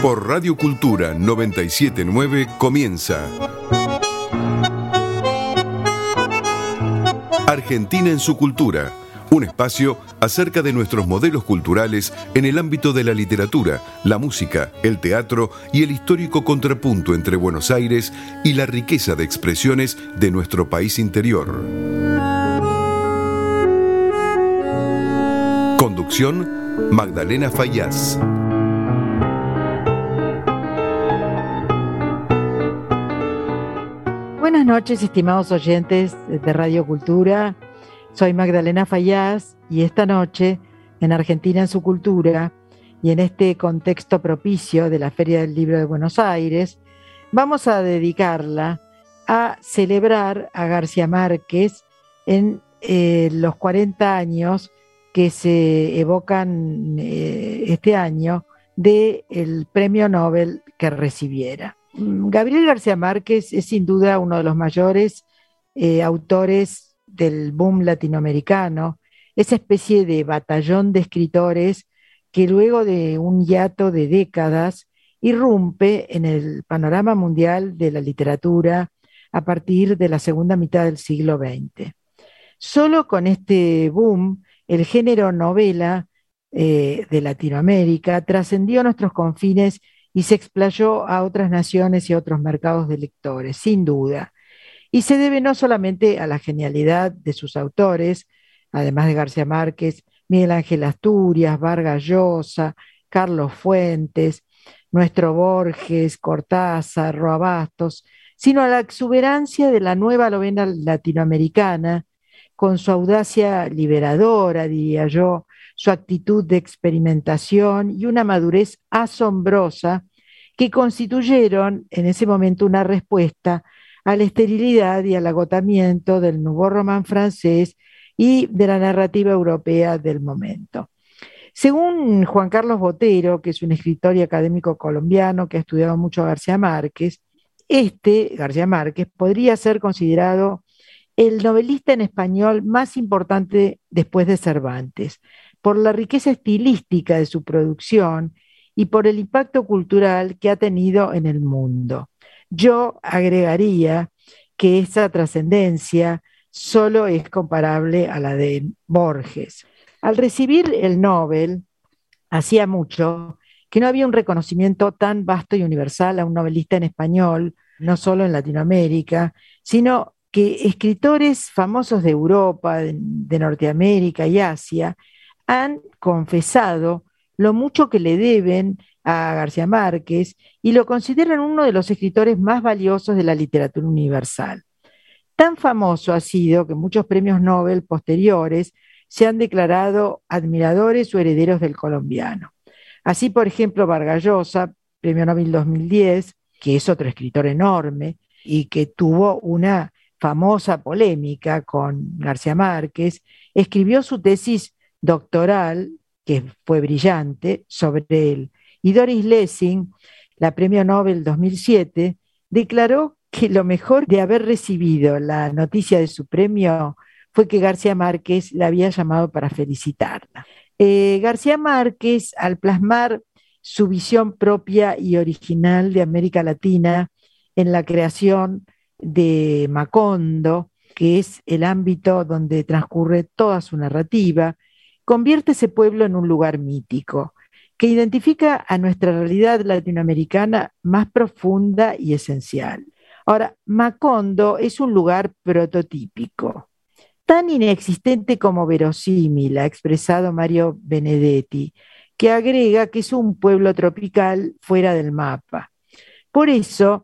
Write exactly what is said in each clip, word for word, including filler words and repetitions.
Por Radio Cultura noventa y siete punto nueve comienza Argentina en su cultura, un espacio acerca de nuestros modelos culturales en el ámbito de la literatura, la música, el teatro y el histórico contrapunto entre Buenos Aires y la riqueza de expresiones de nuestro país interior. Conducción, Magdalena Fayaz. Buenas noches, estimados oyentes de Radio Cultura. Soy Magdalena Fayaz y esta noche, en Argentina en su cultura y en este contexto propicio de la Feria del Libro de Buenos Aires, vamos a dedicarla a celebrar a García Márquez en eh, los cuarenta años que se evocan eh, este año del premio Nobel que recibiera. Gabriel García Márquez es sin duda uno de los mayores eh, autores del boom latinoamericano, esa especie de batallón de escritores que luego de un hiato de décadas irrumpe en el panorama mundial de la literatura a partir de la segunda mitad del siglo veinte. Solo con este boom, el género novela eh, de Latinoamérica trascendió nuestros confines y se explayó a otras naciones y a otros mercados de lectores, sin duda. Y se debe no solamente a la genialidad de sus autores, además de García Márquez, Miguel Ángel Asturias, Vargas Llosa, Carlos Fuentes, nuestro Borges, Cortázar, Roa Bastos, sino a la exuberancia de la nueva novela latinoamericana, con su audacia liberadora, diría yo, su actitud de experimentación y una madurez asombrosa que constituyeron en ese momento una respuesta a la esterilidad y al agotamiento del nouveau roman francés y de la narrativa europea del momento. Según Juan Carlos Botero, que es un escritor y académico colombiano que ha estudiado mucho a García Márquez, este, García Márquez, podría ser considerado el novelista en español más importante después de Cervantes, por la riqueza estilística de su producción y por el impacto cultural que ha tenido en el mundo. Yo agregaría que esa trascendencia solo es comparable a la de Borges. Al recibir el Nobel, hacía mucho que no había un reconocimiento tan vasto y universal a un novelista en español, no solo en Latinoamérica, sino que escritores famosos de Europa, de, de Norteamérica y Asia han confesado lo mucho que le deben a García Márquez y lo consideran uno de los escritores más valiosos de la literatura universal. Tan famoso ha sido que muchos premios Nobel posteriores se han declarado admiradores o herederos del colombiano. Así, por ejemplo, Vargas Llosa, premio Nobel dos mil diez, que es otro escritor enorme y que tuvo una famosa polémica con García Márquez, escribió su tesis doctoral, que fue brillante, sobre él. Y Doris Lessing, la premio Nobel dos mil siete, declaró que lo mejor de haber recibido la noticia de su premio fue que García Márquez la había llamado para felicitarla. Eh, García Márquez, al plasmar su visión propia y original de América Latina en la creación de Macondo, que es el ámbito donde transcurre toda su narrativa, convierte ese pueblo en un lugar mítico, que identifica a nuestra realidad latinoamericana más profunda y esencial. Ahora, Macondo es un lugar prototípico, tan inexistente como verosímil, ha expresado Mario Benedetti, que agrega que es un pueblo tropical fuera del mapa. Por eso,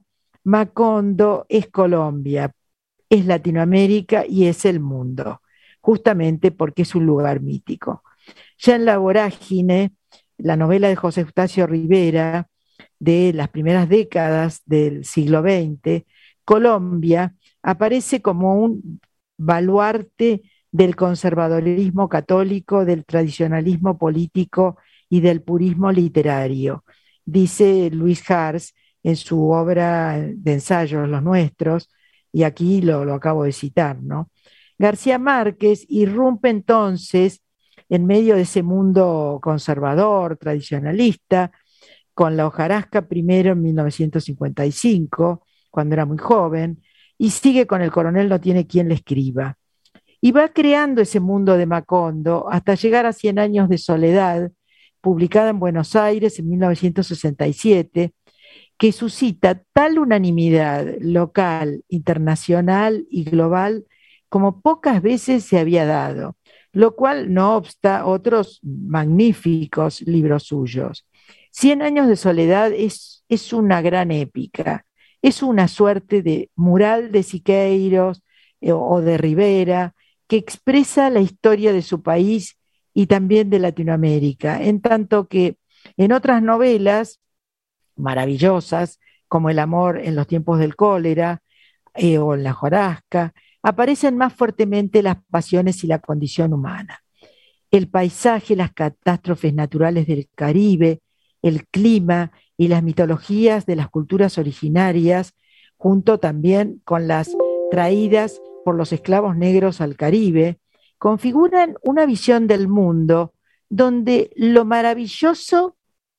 Macondo es Colombia, es Latinoamérica y es el mundo, justamente porque es un lugar mítico. Ya en La Vorágine, la novela de José Eustacio Rivera, de las primeras décadas del siglo veinte, Colombia aparece como un baluarte del conservadorismo católico, del tradicionalismo político y del purismo literario. Dice Luis Hars en su obra de ensayos, Los Nuestros, y aquí lo, lo acabo de citar, ¿no? García Márquez irrumpe entonces en medio de ese mundo conservador, tradicionalista, con la hojarasca primero en mil novecientos cincuenta y cinco, cuando era muy joven, y sigue con El coronel no tiene quien le escriba. Y va creando ese mundo de Macondo hasta llegar a Cien años de soledad, publicada en Buenos Aires en mil novecientos sesenta y siete, que suscita tal unanimidad local, internacional y global como pocas veces se había dado, lo cual no obsta otros magníficos libros suyos. Cien años de soledad es, es una gran épica, es una suerte de mural de Siqueiros eh, o de Rivera, que expresa la historia de su país y también de Latinoamérica, en tanto que en otras novelas maravillosas, como El amor en los tiempos del cólera eh, o en La hojarasca, aparecen más fuertemente las pasiones y la condición humana. El paisaje, las catástrofes naturales del Caribe, el clima y las mitologías de las culturas originarias, junto también con las traídas por los esclavos negros al Caribe, configuran una visión del mundo donde lo maravilloso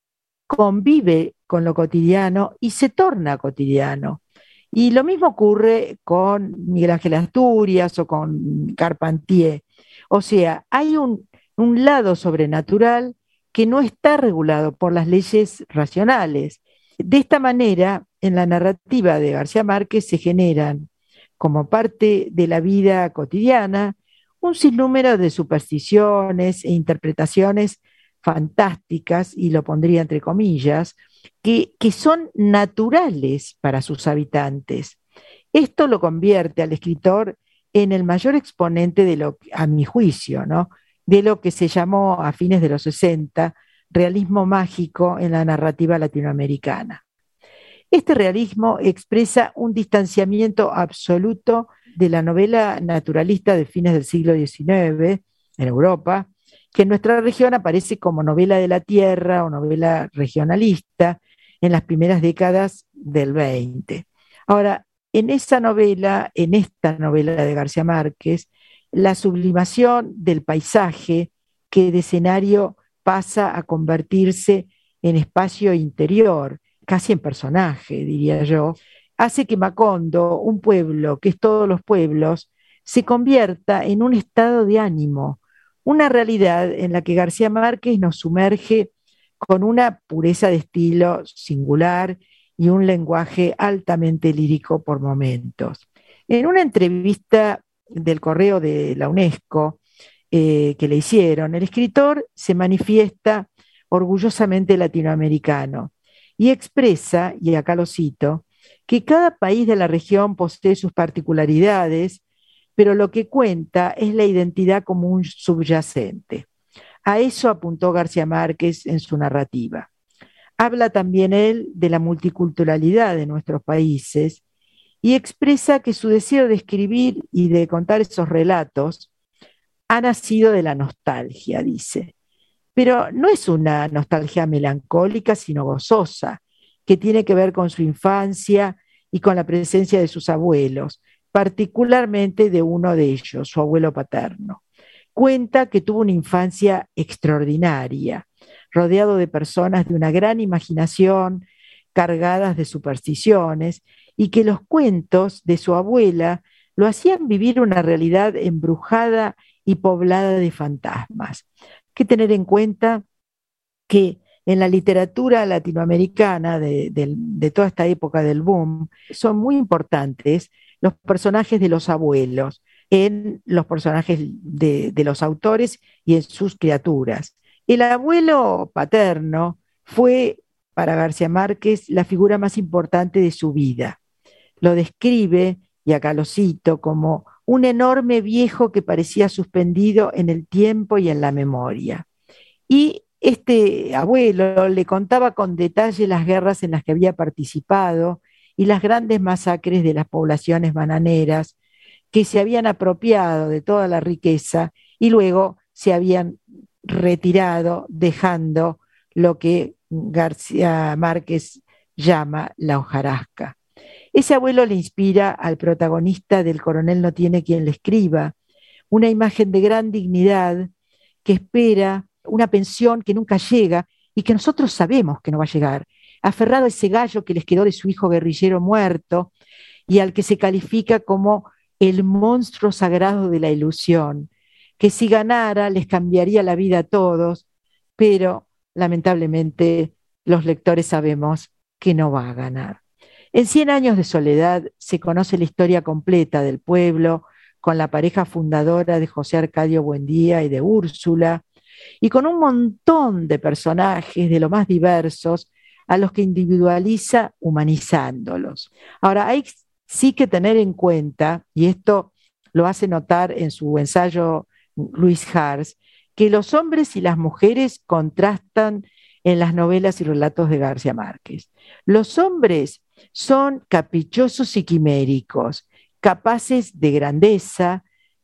convive con lo cotidiano y se torna cotidiano. Y lo mismo ocurre con Miguel Ángel Asturias o con Carpentier. O sea, hay un, un lado sobrenatural que no está regulado por las leyes racionales. De esta manera, en la narrativa de García Márquez se generan, como parte de la vida cotidiana, un sinnúmero de supersticiones e interpretaciones fantásticas, y lo pondría entre comillas, que, que son naturales para sus habitantes. Esto lo convierte al escritor en el mayor exponente de lo, a mi juicio, ¿no?, de lo que se llamó a fines de los sesenta realismo mágico en la narrativa latinoamericana. Este realismo expresa un distanciamiento absoluto de la novela naturalista de fines del siglo diecinueve en Europa, que en nuestra región aparece como novela de la tierra o novela regionalista en las primeras décadas del veinte. Ahora, en esa novela, en esta novela de García Márquez, la sublimación del paisaje, que de escenario pasa a convertirse en espacio interior, casi en personaje, diría yo, hace que Macondo, un pueblo que es todos los pueblos, se convierta en un estado de ánimo, una realidad en la que García Márquez nos sumerge con una pureza de estilo singular y un lenguaje altamente lírico por momentos. En una entrevista del Correo de la UNESCO eh, que le hicieron, el escritor se manifiesta orgullosamente latinoamericano y expresa, y acá lo cito, que cada país de la región posee sus particularidades, pero lo que cuenta es la identidad común subyacente. A eso apuntó García Márquez en su narrativa. Habla también él de la multiculturalidad de nuestros países y expresa que su deseo de escribir y de contar esos relatos ha nacido de la nostalgia, dice. Pero no es una nostalgia melancólica, sino gozosa, que tiene que ver con su infancia y con la presencia de sus abuelos, particularmente de uno de ellos, su abuelo paterno. Cuenta que tuvo una infancia extraordinaria, rodeado de personas de una gran imaginación, cargadas de supersticiones, y que los cuentos de su abuela lo hacían vivir una realidad embrujada y poblada de fantasmas. Hay que tener en cuenta que en la literatura latinoamericana de, de, de toda esta época del boom son muy importantes los personajes de los abuelos, en los personajes de, de los autores y en sus criaturas. El abuelo paterno fue, para García Márquez, la figura más importante de su vida. Lo describe, y acá lo cito, como un enorme viejo que parecía suspendido en el tiempo y en la memoria. Y este abuelo le contaba con detalle las guerras en las que había participado y las grandes masacres de las poblaciones bananeras que se habían apropiado de toda la riqueza y luego se habían retirado, dejando lo que García Márquez llama la hojarasca. Ese abuelo le inspira al protagonista del Coronel no tiene quien le escriba, una imagen de gran dignidad que espera una pensión que nunca llega y que nosotros sabemos que no va a llegar, aferrado a ese gallo que les quedó de su hijo guerrillero muerto y al que se califica como el monstruo sagrado de la ilusión, que si ganara les cambiaría la vida a todos, pero lamentablemente los lectores sabemos que no va a ganar. En Cien años de soledad se conoce la historia completa del pueblo, con la pareja fundadora de José Arcadio Buendía y de Úrsula, y con un montón de personajes de lo más diversos a los que individualiza humanizándolos. Ahora, hay sí que tener en cuenta, y esto lo hace notar en su ensayo Luis Hars, que los hombres y las mujeres contrastan en las novelas y relatos de García Márquez. Los hombres son caprichosos y quiméricos, capaces de grandeza,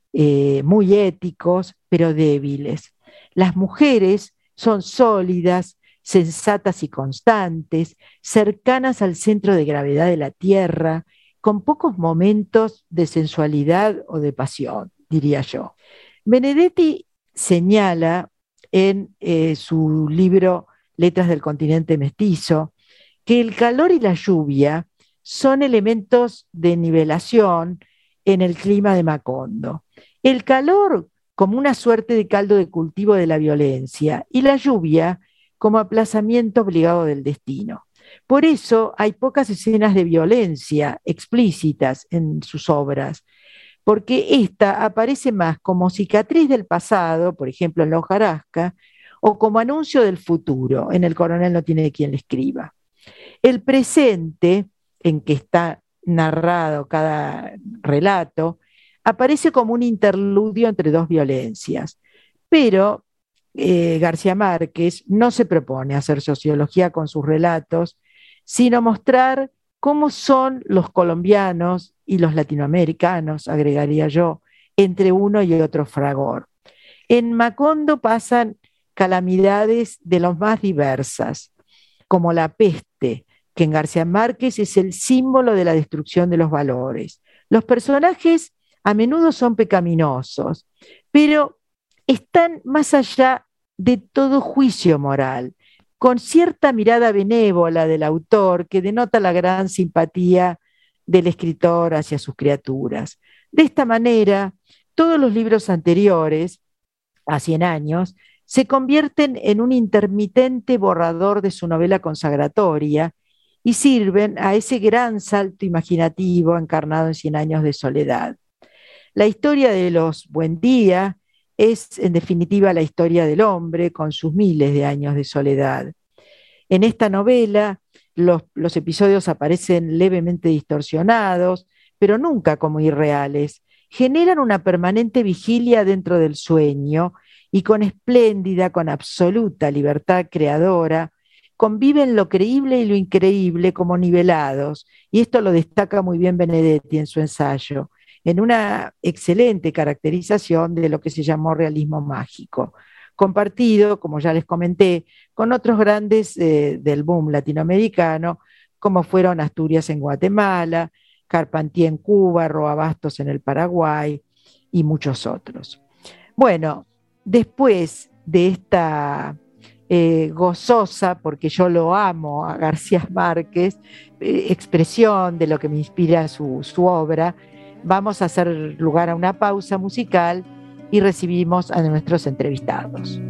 eh, muy éticos, pero débiles. Las mujeres son sólidas, sensatas y constantes, cercanas al centro de gravedad de la tierra, con pocos momentos de sensualidad o de pasión, diría yo. Benedetti señala en eh, su libro Letras del continente mestizo que el calor y la lluvia son elementos de nivelación en el clima de Macondo. El calor como una suerte de caldo de cultivo de la violencia y la lluvia como aplazamiento obligado del destino. Por eso hay pocas escenas de violencia explícitas en sus obras, porque esta aparece más como cicatriz del pasado, por ejemplo en La hojarasca, o como anuncio del futuro, en El coronel no tiene quien le escriba. El presente, en que está narrado cada relato, aparece como un interludio entre dos violencias, pero eh, García Márquez no se propone hacer sociología con sus relatos, sino mostrar cómo son los colombianos y los latinoamericanos, agregaría yo, entre uno y otro fragor. En Macondo pasan calamidades de los más diversas, como la peste, que en García Márquez es el símbolo de la destrucción de los valores. Los personajes a menudo son pecaminosos, pero están más allá de todo juicio moral, con cierta mirada benévola del autor que denota la gran simpatía del escritor hacia sus criaturas. De esta manera, todos los libros anteriores, a Cien años, se convierten en un intermitente borrador de su novela consagratoria y sirven a ese gran salto imaginativo encarnado en Cien años de soledad. La historia de los Buendía es, en definitiva, la historia del hombre con sus miles de años de soledad. En esta novela, los, los episodios aparecen levemente distorsionados, pero nunca como irreales. Generan una permanente vigilia dentro del sueño y con espléndida, con absoluta libertad creadora, conviven lo creíble y lo increíble como nivelados, y esto lo destaca muy bien Benedetti en su ensayo, en una excelente caracterización de lo que se llamó realismo mágico, compartido, como ya les comenté, con otros grandes eh, del boom latinoamericano, como fueron Asturias en Guatemala, Carpentier en Cuba, Roa Bastos en el Paraguay y muchos otros. Bueno, después de esta eh, gozosa, porque yo lo amo a García Márquez, eh, expresión de lo que me inspira su, su obra, vamos a hacer lugar a una pausa musical y recibimos a nuestros entrevistados.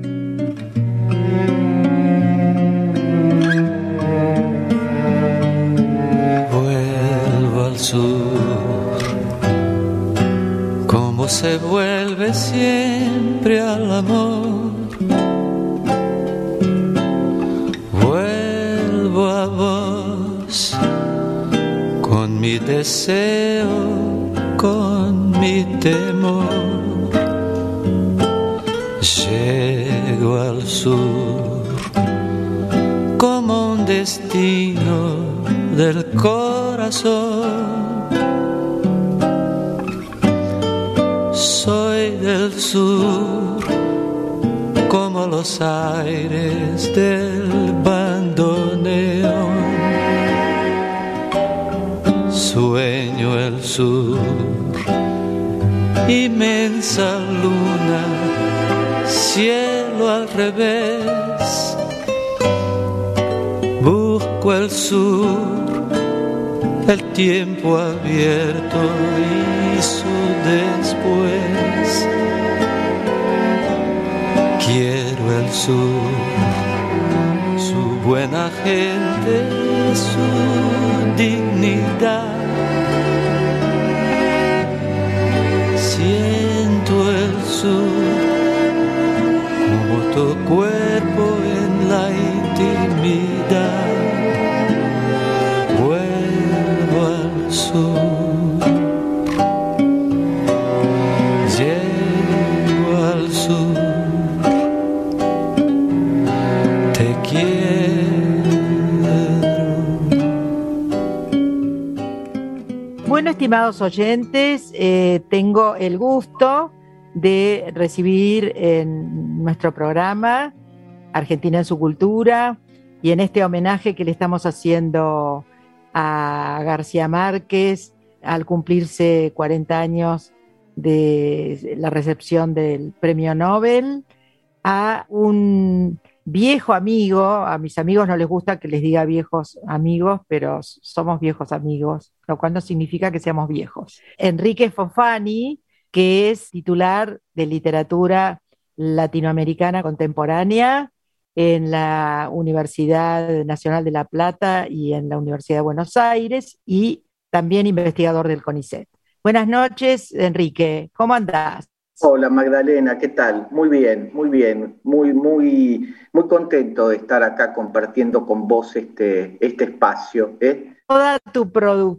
Vuelvo al sur, como se vuelve siempre al amor. Vuelvo a vos con mi deseo, con mi temor. Llego al sur como un destino del corazón. Soy del sur como los aires del bandoneón. Sueño el sur, inmensa luna, cielo al revés, el sur, el tiempo abierto y su después. Quiero el sur, su buena gente, su dignidad. Siento el sur como tu cuerpo en la intimidad. Vuelvo al sur, llego al sur, te quiero. Bueno, estimados oyentes, eh, tengo el gusto de recibir en nuestro programa Argentina en su cultura y en este homenaje que le estamos haciendo a García Márquez al cumplirse cuarenta años de la recepción del Premio Nobel, a un viejo amigo. A mis amigos no les gusta que les diga viejos amigos, pero somos viejos amigos, lo cual no significa que seamos viejos. Enrique Fofani, que es titular de literatura latinoamericana contemporánea en la Universidad Nacional de La Plata y en la Universidad de Buenos Aires, y también investigador del CONICET. Buenas noches, Enrique, ¿cómo andás? Hola Magdalena, ¿qué tal? Muy bien, muy bien, muy, muy, muy contento de estar acá compartiendo con vos este, este espacio, ¿eh? Toda tu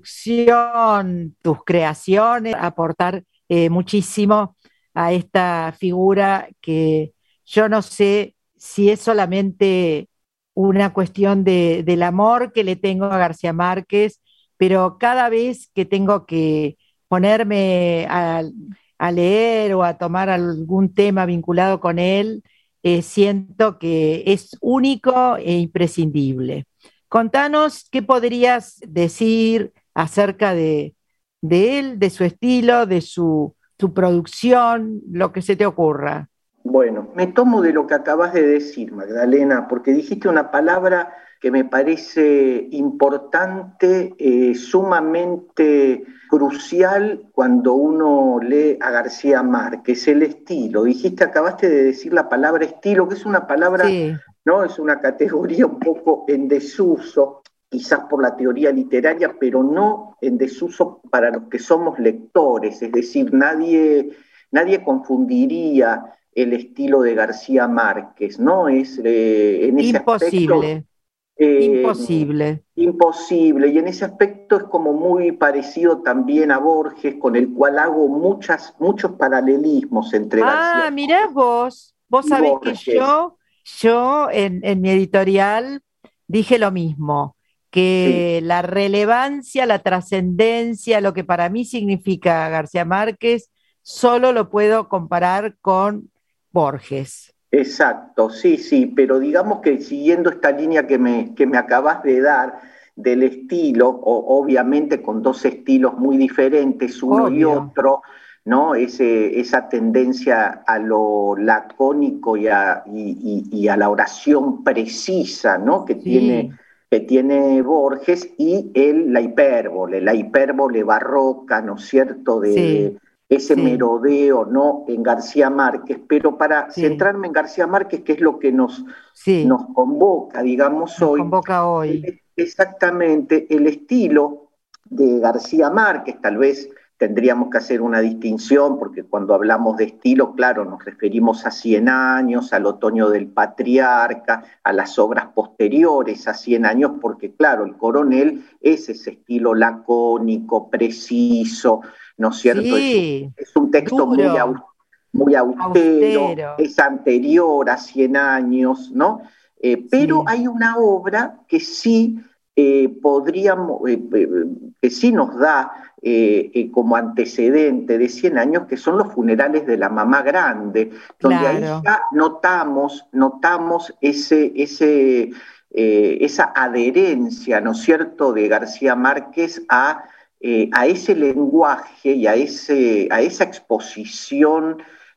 producción, tus creaciones, aportar eh, muchísimo a esta figura que yo no sé si es solamente una cuestión de, del amor que le tengo a García Márquez, pero cada vez que tengo que ponerme a, a leer o a tomar algún tema vinculado con él, eh, siento que es único e imprescindible. Contanos qué podrías decir acerca de, de él, de su estilo, de su, su producción, lo que se te ocurra. Bueno, me tomo de lo que acabas de decir, Magdalena, porque dijiste una palabra que me parece importante, eh, sumamente crucial cuando uno lee a García Márquez, el estilo. Dijiste, acabaste de decir la palabra estilo, que es una palabra, sí, ¿no? Es una categoría un poco en desuso, quizás por la teoría literaria, pero no en desuso para los que somos lectores. Es decir, nadie, nadie confundiría el estilo de García Márquez, ¿no? Es eh, en ese imposible. aspecto, eh, imposible. Imposible, y en ese aspecto es como muy parecido también a Borges, con el cual hago muchas, muchos paralelismos entre ah, García. Ah, mirá vos, vos sabés Borges. que yo, yo en, en mi editorial dije lo mismo, que sí, la relevancia, la trascendencia, lo que para mí significa García Márquez, solo lo puedo comparar con Borges. Exacto, sí, sí, pero digamos que siguiendo esta línea que me, que me acabas de dar del estilo, o, obviamente con dos estilos muy diferentes, uno Obvio. y otro, ¿no? Ese, esa tendencia a lo lacónico y a, y, y, y a la oración precisa, ¿no? Que, sí. tiene, que tiene Borges, y el, la hipérbole, la hipérbole barroca, ¿no es cierto?, de... Sí. ese sí. merodeo, ¿no?, en García Márquez, pero para sí. centrarme en García Márquez, que es lo que nos, sí. nos convoca, digamos, nos hoy. convoca hoy. Exactamente, el estilo de García Márquez, tal vez tendríamos que hacer una distinción, porque cuando hablamos de estilo, claro, nos referimos a Cien años, al Otoño del Patriarca, a las obras posteriores a Cien años, porque claro, El Coronel es ese estilo lacónico, preciso, ¿no es cierto? Sí, es, un, es un texto muy, au, muy austero, austero, es anterior a Cien años, ¿no? Eh, pero sí. hay una obra que sí eh, podríamos, eh, eh, que sí nos da eh, eh, como antecedente de Cien años, que son los funerales de la mamá grande, donde claro. ahí ya notamos, notamos ese, ese, eh, esa adherencia, ¿no es cierto?, de García Márquez a Eh, a ese lenguaje y a, ese, a esa exposición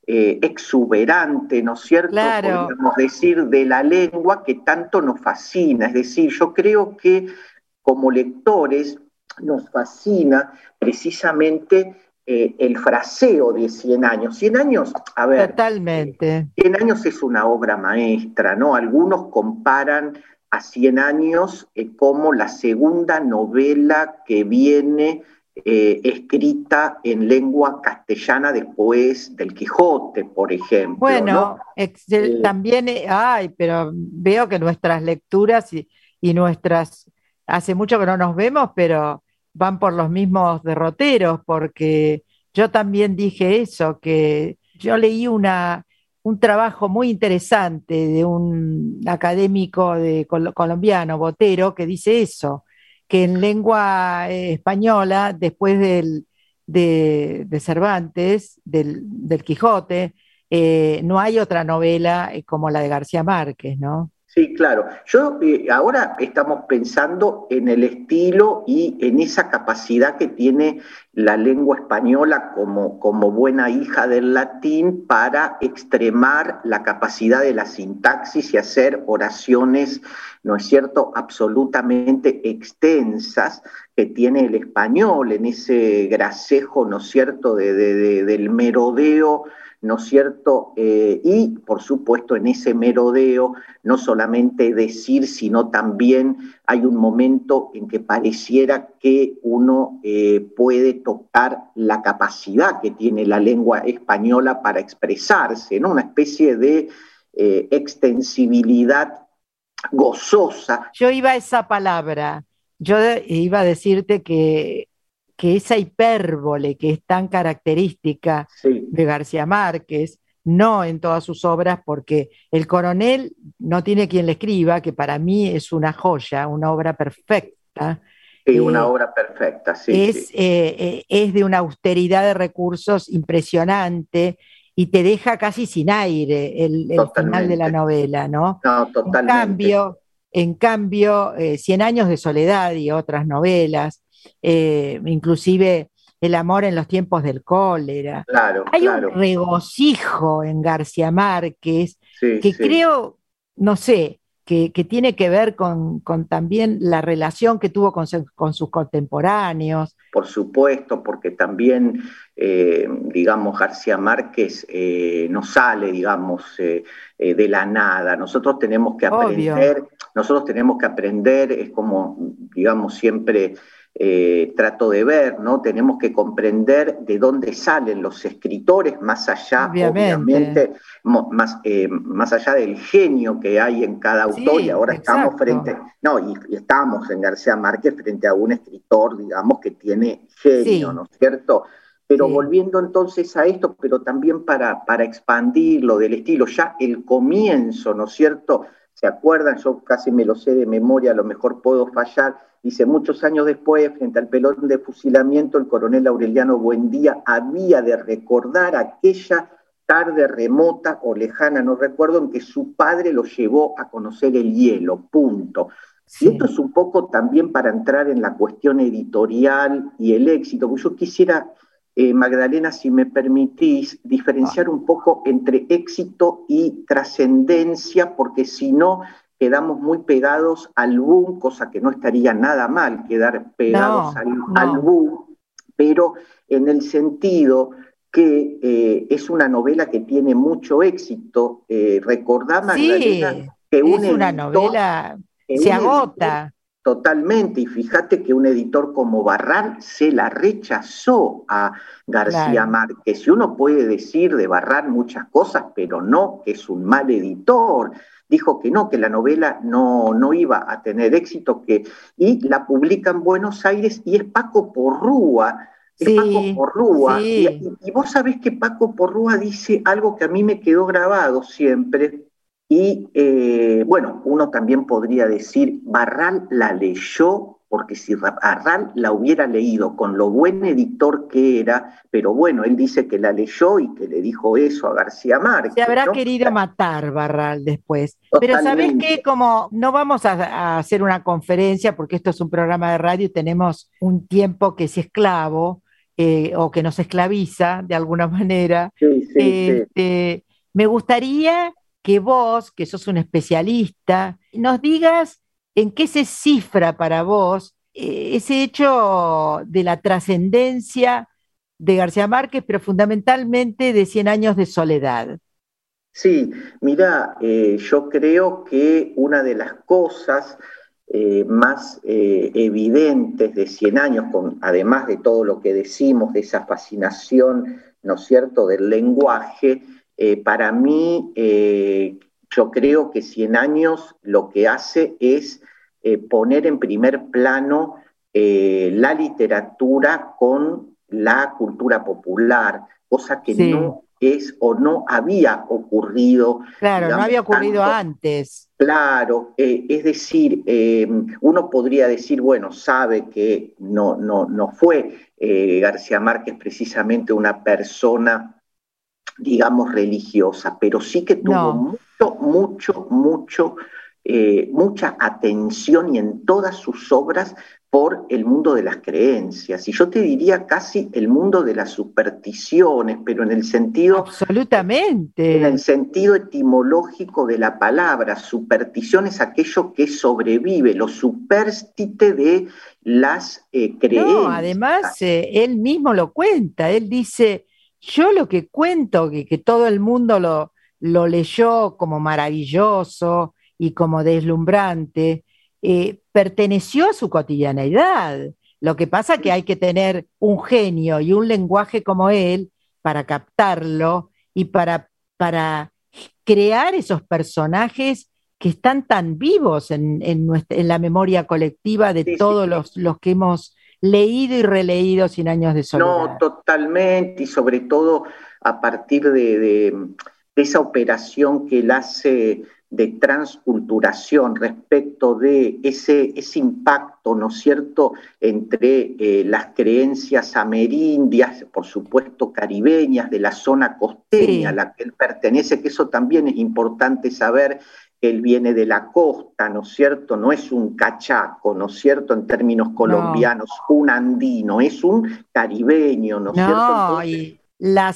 eh, exuberante, ¿no es cierto? Claro. Podríamos decir, de la lengua que tanto nos fascina. Es decir, yo creo que como lectores nos fascina precisamente eh, el fraseo de Cien años. Cien años, a ver, Totalmente. Cien años es una obra maestra, ¿no? Algunos comparan a Cien años eh, como la segunda novela que viene eh, escrita en lengua castellana después del Quijote, por ejemplo, ¿no? Bueno, excel- Eh, también, eh, ay, pero veo que nuestras lecturas y, y nuestras, hace mucho que no nos vemos, pero van por los mismos derroteros, porque yo también dije eso, que yo leí una, un trabajo muy interesante de un académico de, col- colombiano, Botero, que dice eso, que en lengua eh, española, después del, de, de Cervantes, del, del Quijote, eh, no hay otra novela eh, como la de García Márquez, ¿no? Sí, claro. Yo eh, ahora estamos pensando en el estilo y en esa capacidad que tiene la lengua española como, como buena hija del latín para extremar la capacidad de la sintaxis y hacer oraciones, ¿no es cierto?, absolutamente extensas que tiene el español en ese gracejo, ¿no es cierto?, de, de, de, del merodeo, ¿no es cierto? Eh, y, por supuesto, en ese merodeo, no solamente decir, sino también hay un momento en que pareciera que uno eh, puede tocar la capacidad que tiene la lengua española para expresarse, ¿no? Una especie de eh, extensibilidad gozosa. Yo iba a esa palabra, yo de- iba a decirte que, que esa hipérbole que es tan característica Sí, de García Márquez, no en todas sus obras, porque El Coronel no tiene quien le escriba, que para mí es una joya, una obra perfecta. sí, una eh, obra perfecta, sí, es, sí, eh, eh, es de una austeridad de recursos impresionante y te deja casi sin aire el, el final de la totalmente. novela, ¿no? No, En totalmente, cambio, en cambio eh, Cien años de soledad y otras novelas, eh, inclusive El amor en los tiempos del cólera, claro, hay un claro, regocijo en García Márquez sí, que sí. creo, no sé, que, que tiene que ver con, con también la relación que tuvo con, su- con sus contemporáneos. Por supuesto, porque también, eh, digamos, García Márquez eh, no sale, digamos, eh, eh, de la nada. Nosotros tenemos que Obvio, aprender, nosotros tenemos que aprender, es como, digamos, siempre eh, trato de ver, ¿no? Tenemos que comprender de dónde salen los escritores, más allá, obviamente. obviamente, mo- más, eh, más allá del genio que hay en cada autor, y Sí, ahora estamos exacto. frente, no, y, y estamos en García Márquez frente a un escritor, digamos, que tiene genio, Sí, ¿no es cierto? Pero sí. volviendo entonces a esto, pero también para, para expandir lo del estilo, ya el comienzo, ¿no es cierto? ¿Se acuerdan? Yo casi me lo sé de memoria, a lo mejor puedo fallar. Dice, muchos años después, frente al pelotón de fusilamiento, el coronel Aureliano Buendía había de recordar aquella tarde remota o lejana, no recuerdo, en que su padre lo llevó a conocer el hielo, punto. Y esto Sí. es un poco también para entrar en la cuestión editorial y el éxito, porque yo quisiera, eh, Magdalena, si me permitís, Ah, diferenciar un poco entre éxito y trascendencia, porque si no, quedamos muy pegados al boom, cosa que no estaría nada mal quedar pegados no, al, al no. boom, pero en el sentido que eh, es una novela que tiene mucho éxito. Eh, recordá, Magdalena, Sí, que un es una editor, novela, que se un editor agota. totalmente, y fíjate que un editor como Barral se la rechazó a García Claro. Márquez. Y uno puede decir de Barral muchas cosas, pero no que es un mal editor. Dijo que no, que la novela no, no iba a tener éxito, que, y la publica en Buenos Aires y es Paco Porrúa, es Paco Sí, Porrúa, y, sí. y, y vos sabés que Paco Porrúa dice algo que a mí me quedó grabado siempre, y eh, bueno, uno también podría decir, Barral la leyó, porque si Barral la hubiera leído con lo buen editor que era, pero bueno, él dice que la leyó y que le dijo eso a García Se Márquez, habrá ¿no? O querido sea, matar Barral después. Pero ¿sabés qué? totalmente. Como no vamos a, a hacer una conferencia, porque esto es un programa de radio y tenemos un tiempo que es esclavo, eh, o que nos esclaviza de alguna manera. Sí, sí, Este, sí. Me gustaría que vos, que sos un especialista, nos digas en qué se cifra para vos eh, ese hecho de la trascendencia de García Márquez, pero fundamentalmente de Cien años de soledad. Sí, mira, eh, yo creo que una de las cosas eh, más eh, evidentes de Cien años, con, además de todo lo que decimos, de esa fascinación, ¿no es cierto?, del lenguaje, eh, para mí, eh, yo creo que Cien años lo que hace es eh, poner en primer plano eh, la literatura con la cultura popular, cosa que Sí, no es o no había ocurrido, claro, no digamos, había ocurrido tanto antes. claro. Eh, es decir, eh, uno podría decir, bueno, sabe que no, no, no fue eh, García Márquez precisamente una persona, digamos, religiosa, pero sí que tuvo No. mucho, mucho, mucho, eh, mucha atención y en todas sus obras por el mundo de las creencias. Y yo te diría casi el mundo de las supersticiones, pero en el sentido en el Absolutamente. sentido etimológico de la palabra. Superstición es aquello que sobrevive, lo superstite de las eh, No, creencias. además eh, él mismo lo cuenta, él dice, yo lo que cuento, que, que todo el mundo lo, lo leyó como maravilloso y como deslumbrante, eh, perteneció a su cotidianeidad. Lo que pasa que hay que tener un genio y un lenguaje como él para captarlo y para, para crear esos personajes que están tan vivos en, en nuestra- en la memoria colectiva de Sí, todos sí. los, los que hemos leído y releído Cien años de No, soledad. totalmente, y sobre todo a partir de, de- de esa operación que él hace de transculturación respecto de ese, ese impacto, ¿no es cierto?, entre eh, las creencias amerindias, por supuesto caribeñas, de la zona costeña a Sí, la que él pertenece, que eso también es importante saber, que él viene de la costa, ¿no es cierto? No es un cachaco, ¿no es cierto?, en términos no, colombianos, un andino, es un caribeño, ¿no es cierto? no, Entonces, y la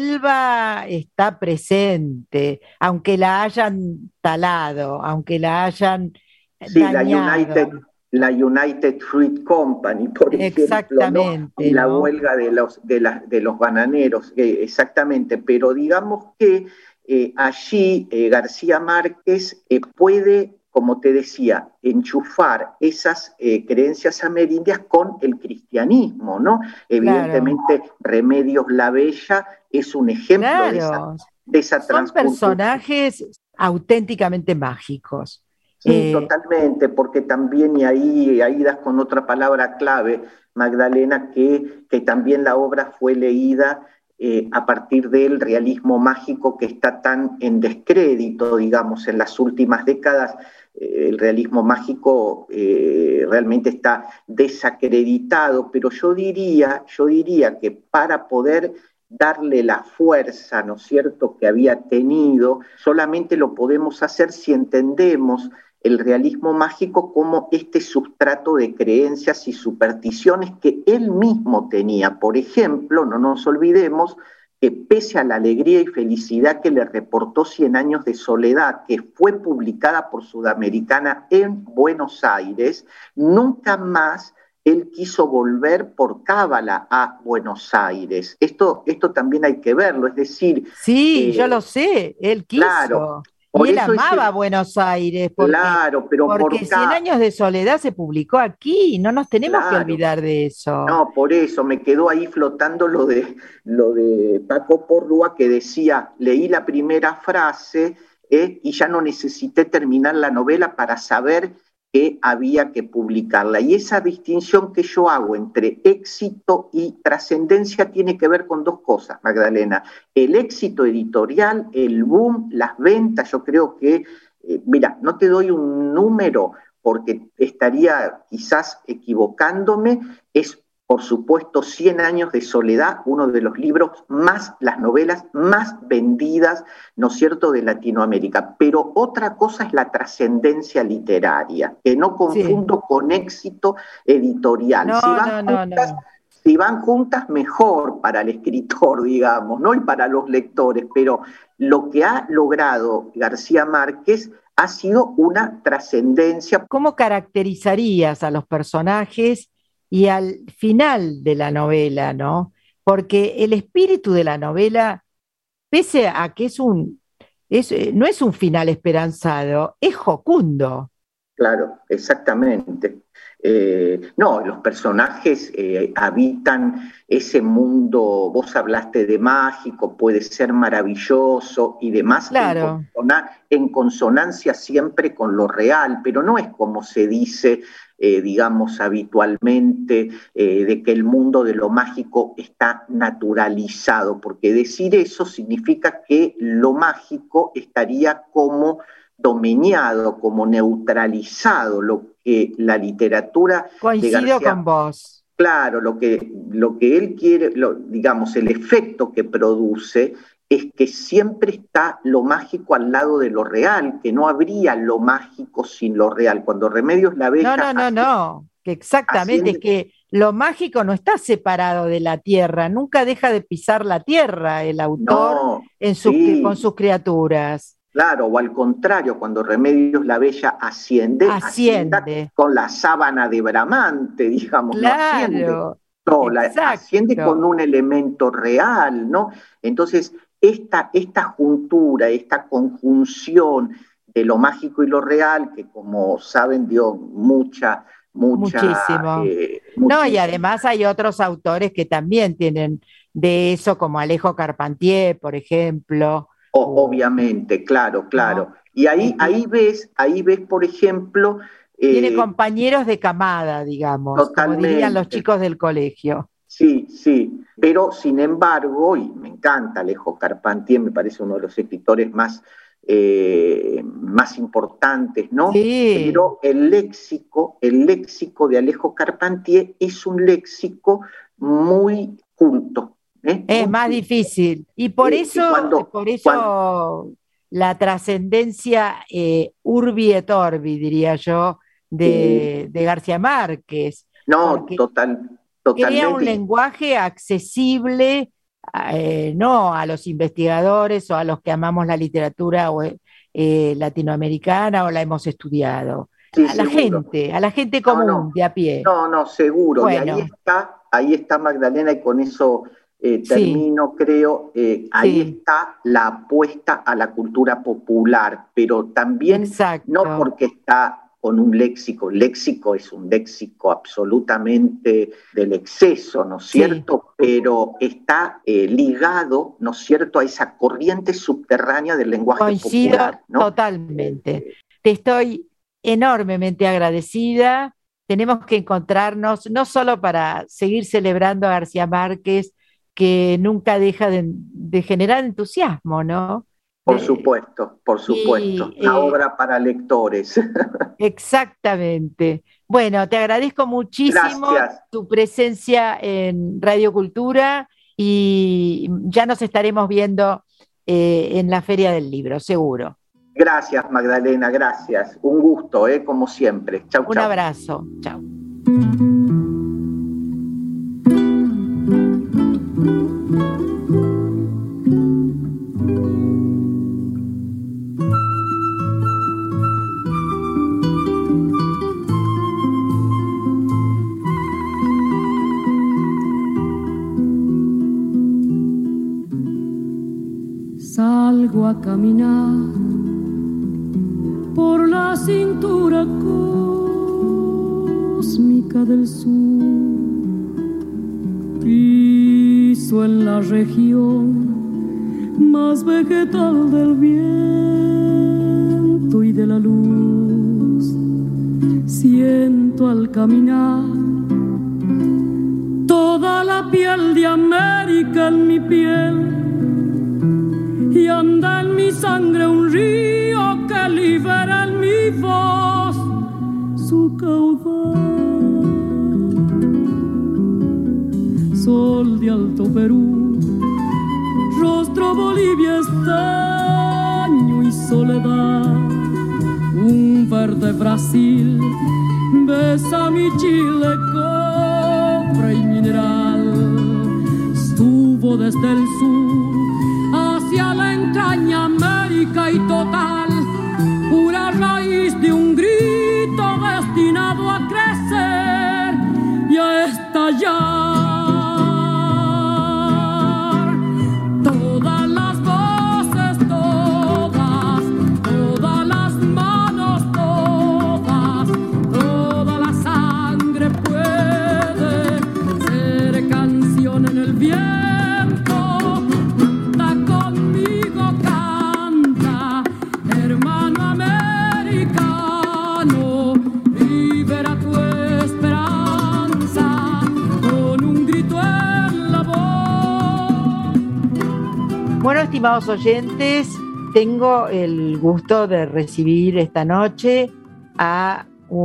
selva está presente, aunque la hayan talado, aunque la hayan sí, la United, dañado. la United Fruit Company, por ejemplo, ¿no? Y Exactamente, la ¿no? huelga de los, de la, de los bananeros, eh, exactamente, pero digamos que eh, allí eh, García Márquez eh, puede, como te decía, enchufar esas eh, creencias amerindias con el cristianismo, ¿no? Claro, Evidentemente, Remedios la Bella es un ejemplo de esa, claro. de esa Son transculturación. personajes auténticamente mágicos. Sí, Eh, totalmente, porque también, y ahí, ahí das con otra palabra clave, Magdalena, que, que también la obra fue leída eh, a partir del realismo mágico que está tan en descrédito, digamos, en las últimas décadas. Eh, el realismo mágico eh, realmente está desacreditado, pero yo diría, yo diría que para poder darle la fuerza, ¿no es cierto?, que había tenido, solamente lo podemos hacer si entendemos el realismo mágico como este sustrato de creencias y supersticiones que él mismo tenía. Por ejemplo, no nos olvidemos que pese a la alegría y felicidad que le reportó Cien años de soledad, que fue publicada por Sudamericana en Buenos Aires, nunca más él quiso volver por cábala a Buenos Aires. Esto, esto también hay que verlo, es decir, sí, yo lo eh, sé, él claro, quiso. Y por él eso es amaba el, Buenos Aires, porque, claro, pero porque por Cien cá, años de soledad se publicó aquí, no nos tenemos que claro. olvidar de eso. No, por eso me quedó ahí flotando lo de, lo de Paco Porrúa que decía, leí la primera frase eh, y ya no necesité terminar la novela para saber que había que publicarla. Y esa distinción que yo hago entre éxito y trascendencia tiene que ver con dos cosas, Magdalena. El éxito editorial, el boom, las ventas, yo creo que, eh, mira, no te doy un número porque estaría quizás equivocándome, es por supuesto, Cien años de soledad, uno de los libros más, las novelas más vendidas, ¿no es cierto?, de Latinoamérica. Pero otra cosa es la trascendencia literaria, que no Sí, confundo con éxito editorial. Si no, van no, no, juntas, no. Si van juntas, mejor para el escritor, digamos, ¿no? Y para los lectores, pero lo que ha logrado García Márquez ha sido una trascendencia. ¿Cómo caracterizarías a los personajes y al final de la novela, ¿no? Porque el espíritu de la novela, pese a que es un, es, no es un final esperanzado, es jocundo. Claro, exactamente. Eh, no, los personajes eh, habitan ese mundo, vos hablaste de mágico, puede ser maravilloso y demás, claro. en, consona- en consonancia siempre con lo real, pero no es como se dice, eh, digamos, habitualmente, eh, de que el mundo de lo mágico está naturalizado, porque decir eso significa que lo mágico estaría como domeñado, como neutralizado, lo que la literatura Coincido de García, con vos. Claro, lo que, lo que él quiere, lo, digamos, el efecto que produce es que siempre está lo mágico al lado de lo real, que no habría lo mágico sin lo real. Cuando Remedios la Abeja... No, no, no, hace, no, que exactamente, haciendo, es que lo mágico no está separado de la tierra, nunca deja de pisar la tierra el autor no, en sus, sí, con sus criaturas. Claro, o al contrario, cuando Remedios la Bella asciende, Asciende. asciende con la sábana de Bramante, digamos, claro, no asciende sola, asciende con un elemento real, ¿no? Entonces, esta, esta juntura, esta conjunción de lo mágico y lo real, que como saben dio mucha, mucha... Muchísimo. Eh, no, y además hay otros autores que también tienen de eso, como Alejo Carpentier, por ejemplo. O, obviamente, claro, claro. ¿No? Y ahí, ahí ves, ahí ves, por ejemplo... Tiene Eh, compañeros de camada, digamos, totalmente. como dirían los chicos del colegio. Sí, sí, pero sin embargo, y me encanta Alejo Carpentier, me parece uno de los escritores más, eh, más importantes, ¿no? Sí. Pero el léxico, el léxico de Alejo Carpentier es un léxico muy culto. ¿eh? Es muy más culto. difícil. Y por Eh, eso, y cuando, por eso cuando, la trascendencia eh, urbi et orbi, diría yo, de, sí, de García Márquez. no, total, totalmente. Crea un lenguaje accesible, eh, no a los investigadores o a los que amamos la literatura o, eh, latinoamericana o la hemos estudiado. Sí, a la seguro. gente, a la gente común, no, no, de a pie. No, no, seguro. Bueno. Y ahí está, ahí está Magdalena, y con eso eh, termino, sí. creo, eh, ahí sí. está la apuesta a la cultura popular, pero también Exacto. no porque está con un léxico, el léxico es un léxico absolutamente del exceso, ¿no es cierto? Sí. Pero está eh, ligado, ¿no es cierto?, a esa corriente subterránea del lenguaje Coincido popular, ¿no? Totalmente. Eh, Te estoy enormemente agradecida. Tenemos que encontrarnos, no solo para seguir celebrando a García Márquez, que nunca deja de, de generar entusiasmo, ¿no? Por supuesto, por supuesto. Y, Una eh, obra para lectores. Exactamente. Bueno, te agradezco muchísimo Gracias. tu presencia en Radio Cultura y ya nos estaremos viendo eh, en la Feria del Libro, seguro. Gracias, Magdalena, gracias. Un gusto, ¿eh? Como siempre. Chau, Un chau. abrazo. Chau. Salgo a caminar por la cintura cósmica del sur, piso en la región más vegetal del viento y de la luz. Siento al caminar toda la piel de América en mi piel, y anda en mi sangre un río que libera en mi voz su caudal. Sol de Alto Perú, rostro Bolivia, estaño y soledad. Un verde Brasil besa mi Chile, cobre y mineral. desde el sur hacia la entraña América y total, pura raíz de un grito destinado a crecer y a estallar. Todas las voces, todas, todas las manos, todas, toda la sangre puede ser canción en el viento. Canta conmigo, canta, hermano americano, libera tu esperanza con un grito en la voz. Bueno, estimados oyentes, tengo el gusto de recibir esta noche a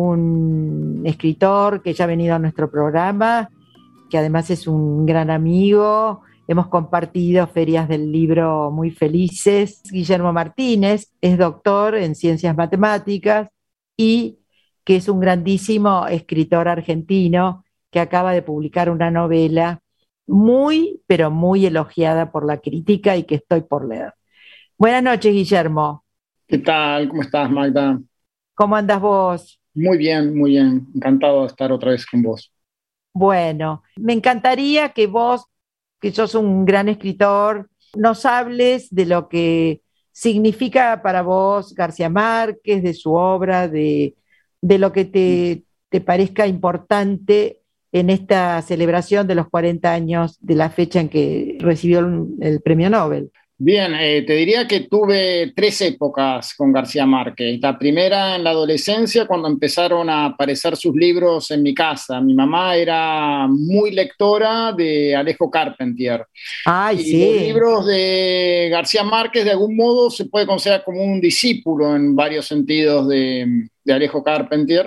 un escritor que ya ha venido a nuestro programa, que además es un gran amigo. Hemos compartido ferias del libro muy felices. Guillermo Martínez es doctor en ciencias matemáticas y que es un grandísimo escritor argentino que acaba de publicar una novela muy, pero muy elogiada por la crítica y que estoy por leer. Buenas noches, Guillermo. ¿Qué tal? ¿Cómo estás, Magda? ¿Cómo andas vos? Muy bien, muy bien. Encantado de estar otra vez con vos. Bueno, me encantaría que vos, que sos un gran escritor, nos hables de lo que significa para vos García Márquez, de su obra, de, de lo que te, te parezca importante en esta celebración de los cuarenta años de la fecha en que recibió el, el premio Nobel. Bien, eh, te diría que tuve tres épocas con García Márquez. La primera en la adolescencia, cuando empezaron a aparecer sus libros en mi casa. Mi mamá era muy lectora de Alejo Carpentier. Ay, y sí. Los libros de García Márquez, de algún modo, se puede considerar como un discípulo en varios sentidos de, de Alejo Carpentier.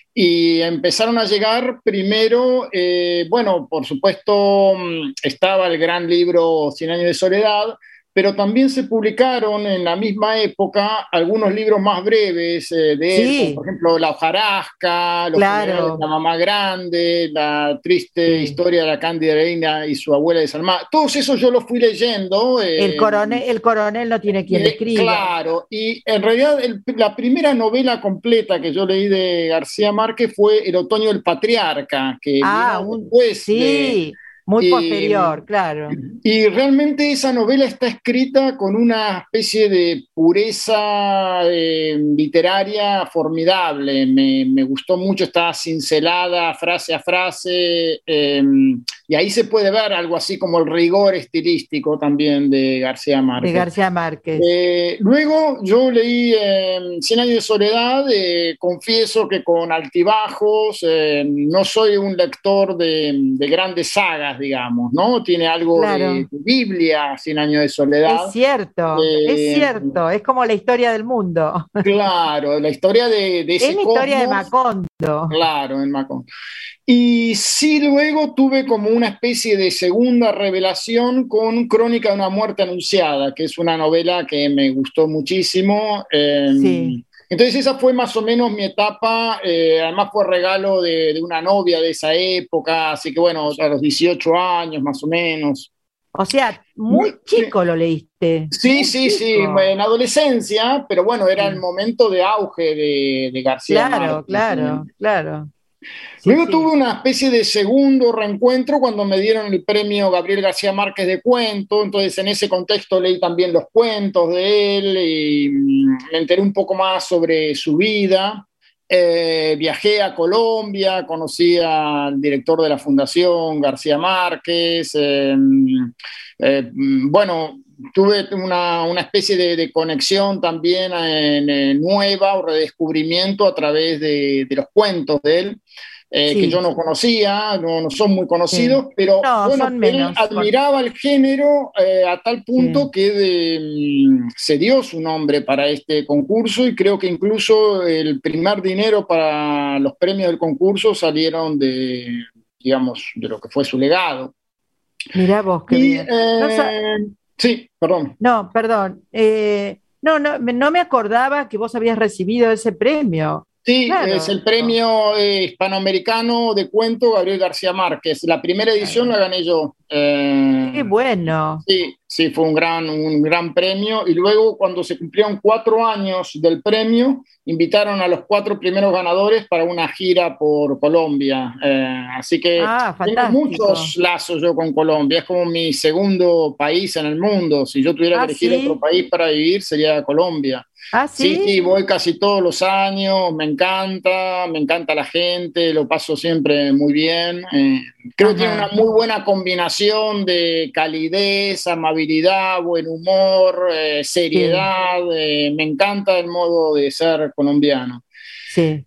Y empezaron a llegar primero, eh, bueno, por supuesto, estaba el gran libro Cien años de soledad, pero también se publicaron en la misma época algunos libros más breves eh, de él, Sí. como por ejemplo La hojarasca, Los Claro. funerales de la mamá grande, La triste Sí. historia de la Cándida Reina y su abuela desalmada. Todos esos yo los fui leyendo. eh, El coronel, el coronel no tiene quien le eh, escriba. Claro, y en realidad el- la primera novela completa que yo leí de García Márquez fue El otoño del patriarca, que Ah, vino un, después de- sí, muy y- posterior, claro. y realmente esa novela está escrita con una especie de pureza eh, literaria formidable. Me, me gustó mucho, está cincelada frase a frase, eh, y ahí se puede ver algo así como el rigor estilístico también de García Márquez. De García Márquez. Eh, luego yo leí eh, Cien años de soledad, eh, confieso que con altibajos, eh, no soy un lector de, de grandes sagas, digamos, ¿no? Tiene algo Claro. de, de Biblia, Cien años de soledad. Es cierto, Eh, es cierto, es como la historia del mundo. Claro, la historia de, de ese Es la historia de cosmos. Macondo. Claro, en Macón. Y sí, luego tuve como una especie de segunda revelación con Crónica de una muerte anunciada, que es una novela que me gustó muchísimo. Eh, Sí. Entonces esa fue más o menos mi etapa, eh, además fue regalo de, de una novia de esa época, así que bueno, a los dieciocho años más o menos. O sea, muy chico lo leíste. Sí, Muy sí, sí, chico. en adolescencia, pero bueno, era Sí. el momento de auge de, de García Claro, Márquez. claro, claro. Sí, Luego sí. tuve una especie de segundo reencuentro cuando me dieron el premio Gabriel García Márquez de cuento, entonces en ese contexto leí también los cuentos de él y mm, me enteré un poco más sobre su vida. Eh, viajé a Colombia, conocí al director de la Fundación García Márquez. eh, eh, bueno, tuve una, una especie de, de conexión también en, en nueva o redescubrimiento a través de, de los cuentos de él. Eh, Sí. que yo no conocía, no, no son muy conocidos, Sí. pero No, bueno, son él menos. admiraba el género eh, a tal punto Sí. que de, mm, se dio su nombre para este concurso y creo que incluso el primer dinero para los premios del concurso salieron de, digamos, de lo que fue su legado. Mirá vos, qué Y, bien. No, eh, sa- sí, perdón. no, perdón. Eh, no, no, me- no me acordaba que vos habías recibido ese premio. Sí, Claro. es el premio eh, hispanoamericano de cuento Gabriel García Márquez. La primera edición la gané yo. Eh, Qué bueno. Sí, sí, fue un gran, un gran premio. Y luego, cuando se cumplieron cuatro años del premio, invitaron a los cuatro primeros ganadores para una gira por Colombia. Eh, así que Ah, tengo fantástico. muchos lazos yo con Colombia. Es como mi segundo país en el mundo. Si yo tuviera Ah, que elegir ¿sí? otro país para vivir, sería Colombia. Ah, Sí, sí. sí, voy casi todos los años, me encanta, me encanta la gente, lo paso siempre muy bien. Eh, creo que tiene Ajá. una muy buena combinación de calidez, amabilidad, buen humor, eh, seriedad. Eh, me encanta el modo de ser colombiano. Sí.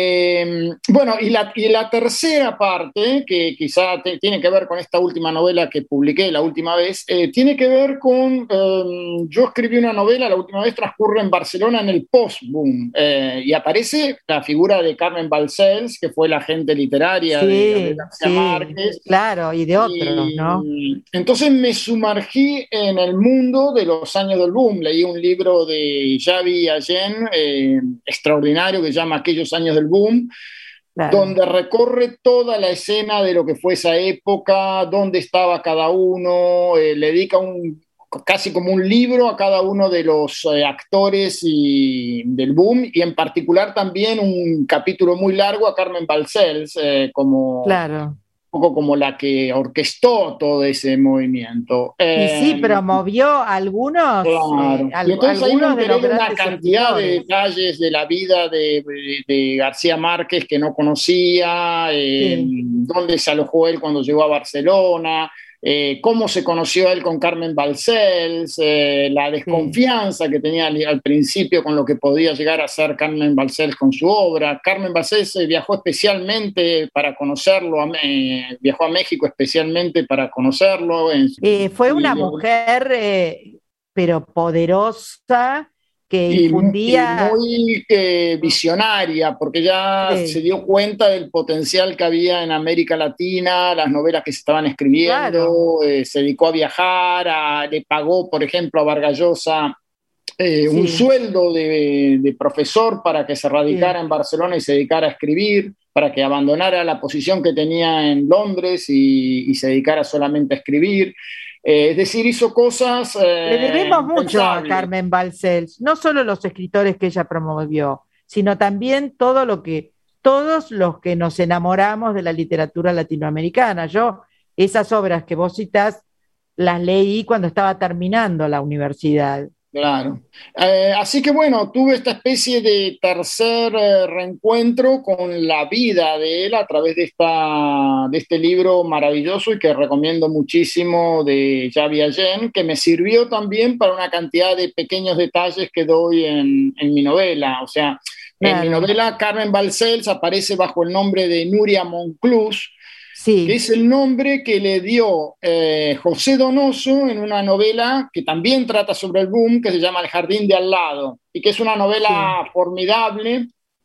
Eh, bueno, y la, y la tercera parte, que quizá te, tiene que ver con esta última novela que publiqué la última vez, eh, tiene que ver con, eh, yo escribí una novela, la última vez transcurre en Barcelona en el post-boom, eh, y aparece la figura de Carmen Balcells, que fue la agente literaria de Gabriel Sí, García sí, Márquez. claro, y de otros, ¿no? Y entonces me sumergí en el mundo de los años del boom. Leí un libro de Xavi Allen, eh, extraordinario, que se llama Aquellos años del boom, Claro. donde recorre toda la escena de lo que fue esa época, dónde estaba cada uno, eh, le dedica un, casi como un libro a cada uno de los eh, actores y, del boom, y en particular también un capítulo muy largo a Carmen Balcells, eh, como... Claro. un poco como la que orquestó todo ese movimiento. Y sí, Eh, promovió algunos, claro. eh, al- Y entonces ahí me algunos de enteré los de una grandes cantidad de escritores. detalles de la vida de, de- de García Márquez que no conocía, eh, Sí. dónde se alojó él cuando llegó a Barcelona, eh, cómo se conoció él con Carmen Balcells, eh, la desconfianza que tenía al, al principio con lo que podía llegar a ser Carmen Balcells con su obra. Carmen Balcells eh, viajó especialmente para conocerlo, a, eh, viajó a México especialmente para conocerlo. En, Eh, fue una y, mujer, eh, pero poderosa, que y, y infundía. muy eh, visionaria, porque ya se Sí, dio cuenta del potencial que había en América Latina, las novelas que se estaban escribiendo, claro, eh, se dedicó a viajar, a, le pagó, por ejemplo, a Vargas Llosa eh, un sí, sueldo de, de profesor para que se radicara sí. en Barcelona y se dedicara a escribir, para que abandonara la posición que tenía en Londres y, y se dedicara solamente a escribir. Eh, es decir, hizo cosas Le eh, debemos mucho a impensables. Carmen Balcells, no solo los escritores que ella promovió, sino también todo lo que, todos los que nos enamoramos de la literatura latinoamericana. Yo, esas obras que vos citás, las leí cuando estaba terminando la universidad. Claro. Eh, así que bueno, tuve esta especie de tercer eh, reencuentro con la vida de él a través de, esta, de este libro maravilloso y que recomiendo muchísimo de Xavi Allen, que me sirvió también para una cantidad de pequeños detalles que doy en, en mi novela. O sea, en mi Claro, novela Carmen Balcells aparece bajo el nombre de Nuria Monclús, que sí, es el nombre que le dio eh, José Donoso en una novela que también trata sobre el boom, que se llama El jardín de al lado, y que es una novela sí. formidable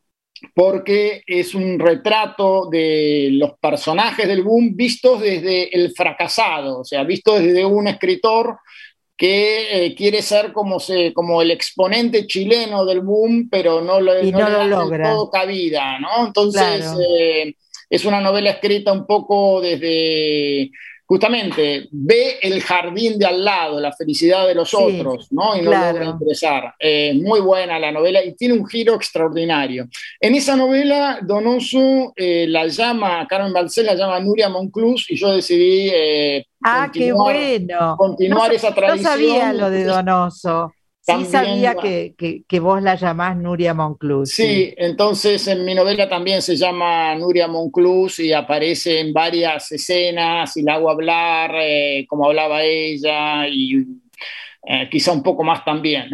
porque es un retrato de los personajes del boom vistos desde el fracasado, o sea, vistos desde un escritor que eh, quiere ser como, se, como el exponente chileno del boom, pero no, lo, Y no no le lo dan del logra, todo cabida, ¿no? Entonces, claro. eh, es una novela escrita un poco desde, justamente, ve el jardín de al lado, la felicidad de los Sí, otros, ¿no? Y no logra claro. ingresar. Eh, muy buena la novela y tiene un giro extraordinario. En esa novela, Donoso eh, la llama, Carmen Balcells la llama Nuria Monclús y yo decidí eh, Ah, qué continuar bueno. No, continuar sa- esa no sabía tradición. lo de Entonces, Donoso. Sí también, sabía que, que, que vos la llamás Nuria Monclús, sí. sí, entonces en mi novela también se llama Nuria Monclús y aparece en varias escenas y la hago hablar eh, como hablaba ella y eh, quizá un poco más también.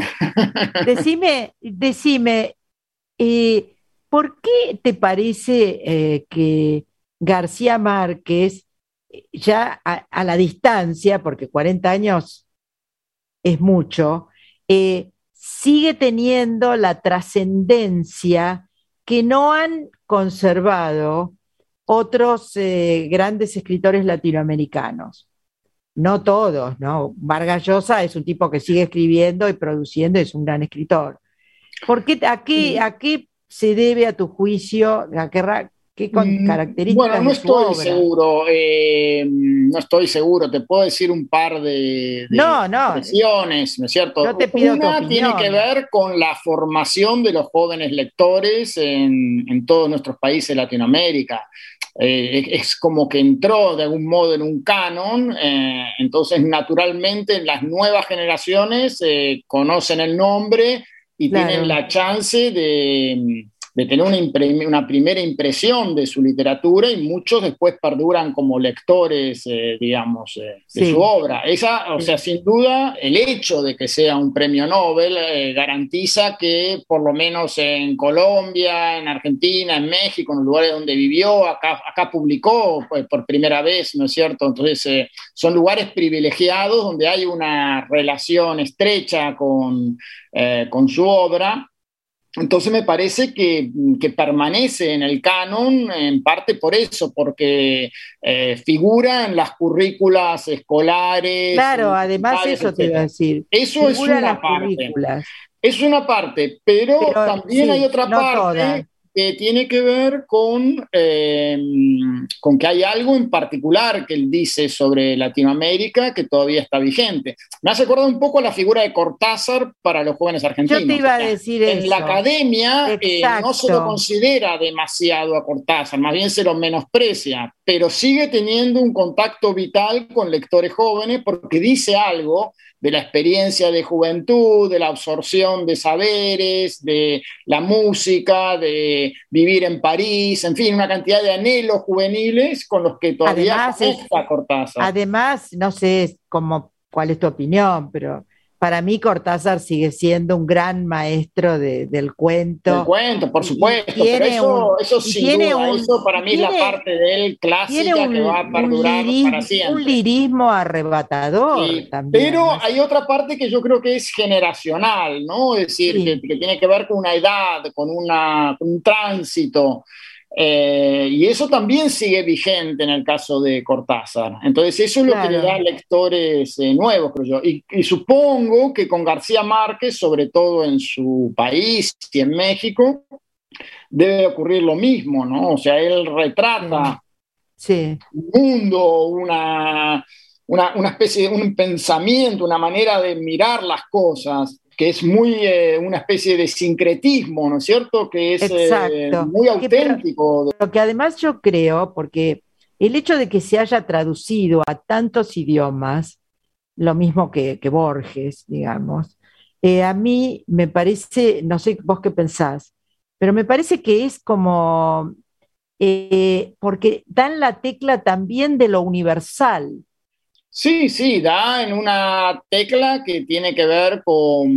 Decime, decime, eh, ¿por qué te parece eh, que García Márquez, eh, ya a, a la distancia, porque cuarenta años es mucho, eh, sigue teniendo la trascendencia que no han conservado otros eh, grandes escritores latinoamericanos? No todos, ¿no? Vargas Llosa es un tipo que sigue escribiendo y produciendo, es un gran escritor. ¿Por qué, a qué, a qué se debe a tu juicio? ¿A qué, ra- qué con- características Bueno, no de su estoy obra? seguro, eh, no estoy seguro, te puedo decir un par de, de No, no, impresiones, ¿no es cierto? yo te pido tu Una tiene que opinión. ver con la formación de los jóvenes lectores en, en todos nuestros países de Latinoamérica. Eh, es como que entró de algún modo en un canon, eh, entonces naturalmente las nuevas generaciones eh, conocen el nombre y Claro. tienen la chance de, de tener una, impre- una primera impresión de su literatura, y muchos después perduran como lectores, eh, digamos, eh, de Sí. su obra. Esa, o Sí. sea, sin duda, el hecho de que sea un premio Nobel eh, garantiza que por lo menos en Colombia, en Argentina, en México, en los lugares donde vivió, acá, acá publicó pues, por primera vez, ¿no es cierto? Entonces, eh, son lugares privilegiados donde hay una relación estrecha con, eh, con su obra. Entonces me parece que, que permanece en el canon en parte por eso, porque eh, figura en las currículas escolares, Claro, además universitarias, eso te iba a etcétera. decir. Eso es Figura en una las parte. currículas, Es una parte, pero pero también hay sí, otra no parte todas. que tiene que ver con, eh, con que hay algo en particular que él dice sobre Latinoamérica que todavía está vigente. Me hace acordar un poco a la figura de Cortázar para los jóvenes argentinos. Yo te iba O a sea, decir en la eso. academia eh, no se lo Exacto. considera demasiado a Cortázar, más bien se lo menosprecia, pero sigue teniendo un contacto vital con lectores jóvenes porque dice algo de la experiencia de juventud, de la absorción de saberes, de la música, de vivir en París, en fin, una cantidad de anhelos juveniles con los que todavía Además, es, conecta Cortázar. además, no sé cómo, cuál es tu opinión, pero para mí Cortázar sigue siendo un gran maestro de- del cuento. Del cuento, por Y- y supuesto, pero tiene eso, un, eso y sin tiene duda, un, eso para y mí es la tiene, parte de él tiene clásica un, que va a un perdurar para lirismo, un siempre. lirismo arrebatador Sí, también. pero ¿No es? hay otra parte que yo creo que es generacional, ¿no? Es decir, Sí. que, que tiene que ver con una edad, con, una, con un tránsito. Eh, y eso también sigue vigente en el caso de Cortázar. Entonces, eso es lo que le da Claro. lectores eh, nuevos, creo yo. Y, y supongo que con García Márquez, sobre todo en su país y en México, debe ocurrir lo mismo, ¿no? O sea, él retrata Sí. un mundo, una, una, una especie de un pensamiento, una manera de mirar las cosas que es muy eh, una especie de sincretismo, ¿no es cierto? Que es eh, Exacto. muy Que, pero, auténtico. lo que además yo creo, porque el hecho de que se haya traducido a tantos idiomas, lo mismo que, que Borges, digamos, eh, a mí me parece, no sé vos qué pensás, pero me parece que es como, eh, porque dan la tecla también de lo universal. Sí, sí, da en una tecla que tiene que ver con,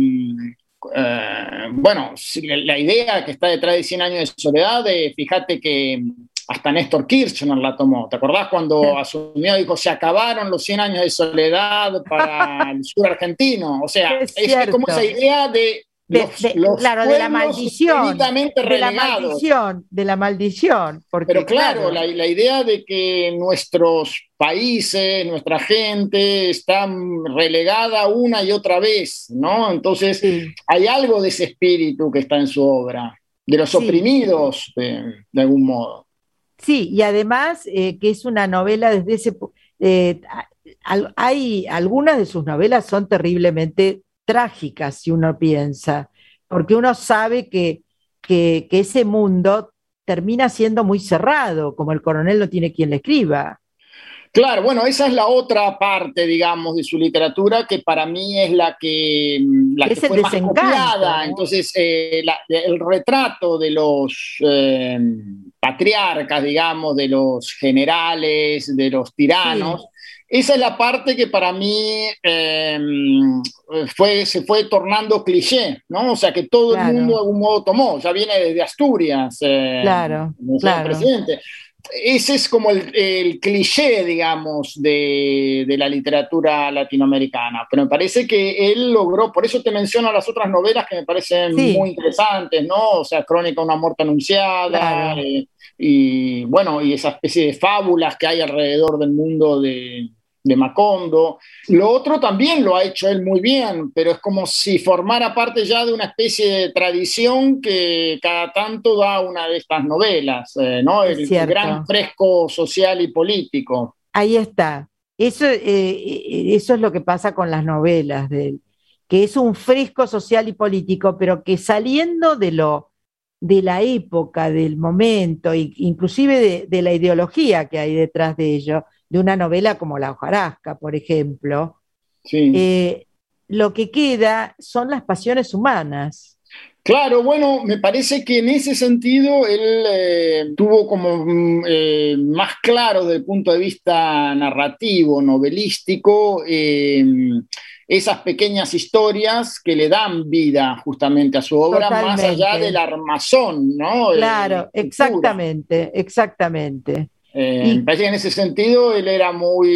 eh, bueno, la idea que está detrás de Cien años de soledad, de, fíjate que hasta Néstor Kirchner la tomó. ¿Te acordás cuando asumió y dijo, se acabaron los cien años de soledad para el sur argentino? O sea, Es es, es como esa idea de De, los, de, los claro, de la maldición, infinitamente de la relegados. maldición, de la maldición. Porque, Pero claro, claro la, la idea de que nuestros países, nuestra gente está relegada una y otra vez, ¿no? Entonces sí. hay algo de ese espíritu que está en su obra, de los Sí. oprimidos, de, de algún modo. Sí, y además eh, que es una novela desde ese... Eh, hay, algunas de sus novelas son terriblemente trágicas, si uno piensa, porque uno sabe que, que, que ese mundo termina siendo muy cerrado, como el coronel no tiene quien le escriba. Claro, bueno, esa es la otra parte, digamos, de su literatura que para mí es la que, la es que fue el más desencanto, copiada. ¿no? Entonces, eh, la, el retrato de los eh, patriarcas, digamos, de los generales, de los tiranos, sí. Esa es la parte que para mí eh, fue, se fue tornando cliché, ¿no? O sea, que todo claro. el mundo de algún modo tomó. Ya viene desde Asturias, eh, claro, claro. el presidente. Ese es como el, el cliché, digamos, de, de la literatura latinoamericana. Pero me parece que él logró, por eso te menciono las otras novelas que me parecen sí. muy interesantes, ¿no? O sea, Crónica de una muerte anunciada, claro. eh, y bueno, y esa especie de fábulas que hay alrededor del mundo de, de Macondo. Lo otro también lo ha hecho él muy bien, pero es como si formara parte ya de una especie de tradición que cada tanto da una de estas novelas, eh, ¿no? El, el gran fresco social y político. Ahí está. Eso, eh, eso es lo que pasa con las novelas de él, que es un fresco social y político, pero que saliendo de lo de la época, del momento, inclusive de, de la ideología que hay detrás de ello, de una novela como La hojarasca, por ejemplo, sí. eh, lo que queda son las pasiones humanas. Claro, bueno, me parece que en ese sentido él eh, tuvo como eh, más claro desde el punto de vista narrativo, novelístico, eh, esas pequeñas historias que le dan vida justamente a su obra, Totalmente. Más allá del armazón, ¿no? Claro, eh, exactamente, exactamente. Eh, y, me parece que en ese sentido él era